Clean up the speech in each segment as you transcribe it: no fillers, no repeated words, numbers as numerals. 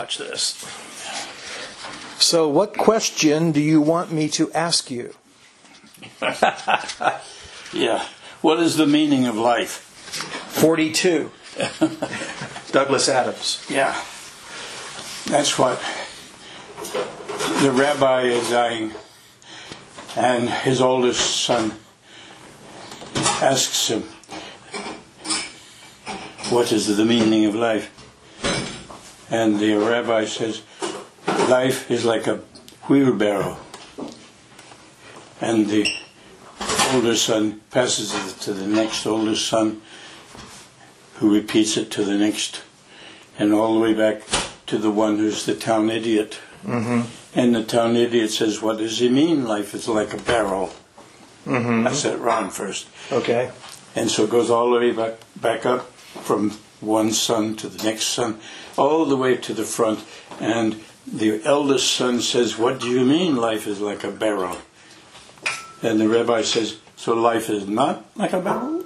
Watch this. So what question do you want me to ask you? Yeah. What is the meaning of life? 42. Douglas Adams. Yeah. That's what the rabbi is dying, and his oldest son asks him, what is the meaning of life? And the rabbi says, life is like a wheelbarrow. And the older son passes it to the next oldest son, who repeats it to the next, and all the way back to the one who's the town idiot. Mm-hmm. And the town idiot says, what does he mean? Life is like a barrel. Mm-hmm. I said it wrong first. Okay. And so it goes all the way back up from one son to the next son, all the way to the front. And the eldest son says, what do you mean life is like a barrel? And the rabbi says, so life is not like a barrel?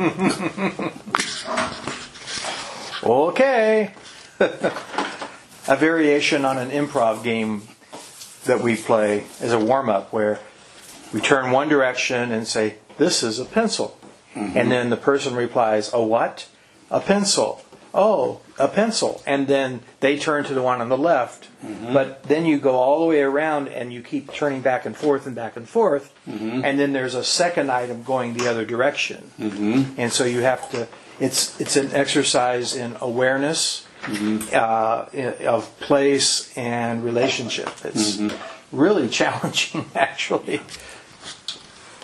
Okay. A variation on an improv game that we play as a warm-up, where we turn one direction and say, this is a pencil. Mm-hmm. And then the person replies, a what? A pencil. Oh, a pencil. And then they turn to the one on the left. Mm-hmm. But then you go all the way around and you keep turning back and forth and back and forth. Mm-hmm. And then there's a second item going the other direction. Mm-hmm. And so you have to, it's an exercise in awareness, mm-hmm. Of place and relationship. It's mm-hmm. really challenging, actually.